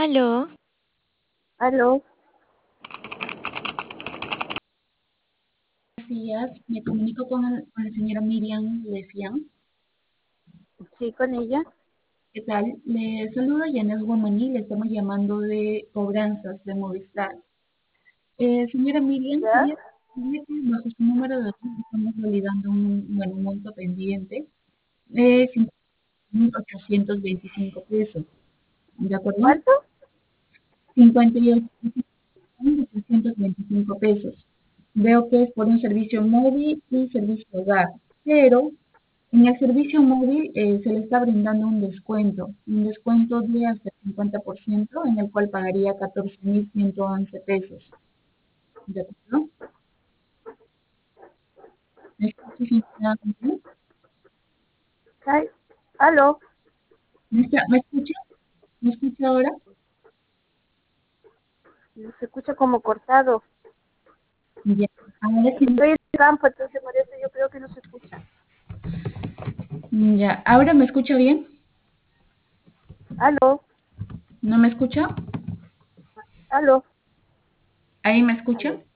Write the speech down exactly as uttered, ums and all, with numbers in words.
Aló, Aló, Buenos días, me comunico con, el- con la señora Miriam Lefian. sí, con ella. ¿Qué tal? Le saludo Yanes Guamaní, le estamos llamando de cobranzas de Movistar. Eh, señora Miriam, ¿Ya? quería decirle que bajo su número de teléfono estamos validando un, bueno, un monto pendiente de cinco mil ochocientos veinticinco pesos, ¿de acuerdo? ¿Cuánto? cincuenta y ocho mil ochocientos veinticinco pesos. Veo que es por un servicio móvil y servicio hogar, pero en el servicio móvil eh, se le está brindando un descuento, un descuento de hasta el cincuenta por ciento, en el cual pagaría catorce mil ciento once pesos. ¿De acuerdo? ¿Me escucha, señora Miriam? Ay, aló, ¿Me escucha? ¿Me escucha? ¿Me escucha ahora? se escucha como cortado. Ya. Ahora sí, Estoy en el campo, entonces por eso yo creo que no se escucha. ya. ¿Ahora me escucha bien? Aló, ¿No me escucha? aló, ¿Ahí me escucha? aló.